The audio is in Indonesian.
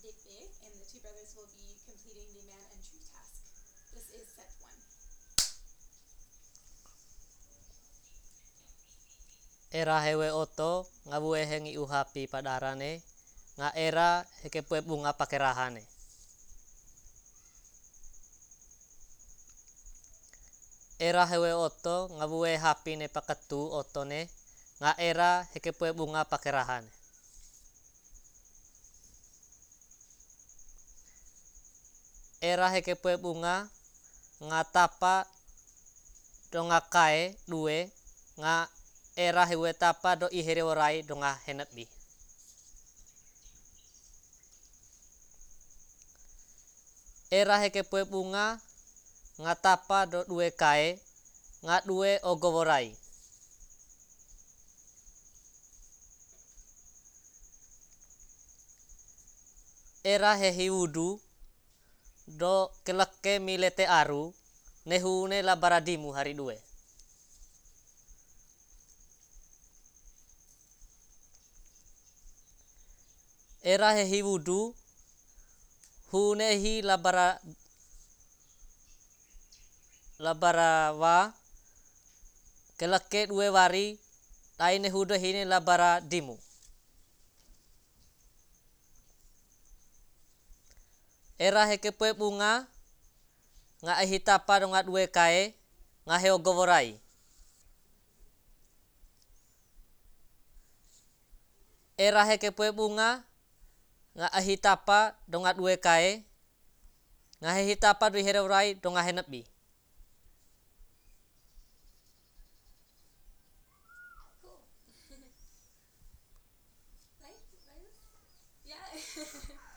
dip it, and the two brothers will be completing the man entry task. This is set one. Era hewe oto ngabue hengi uhapi padarane nga era hekepue bunga pakerahane. Era hewe oto ngabue hapi ne paketu otone nga era hekepue bunga pakerahane. Era hekepue bunga nga tapa do nga kae due nga era hewe tapa do ihere orai do nga henebi. Era hekepue bunga nga tapa do due kae nga due ogoworai. Era hehi wudu do keleke milete aru nehune labaradimu hari due. Era hehi wudu hunehi labarawa keleke due wari taine hudo hine labaradimu. Era hekepue bunga nga ehi tapa do nga due kae nga heo goworai. Era hekepue bunga nga ehi tapa do nga due kae nga hehi tapa do ihere orai do nga henebi. Cool. Nice? Yeah.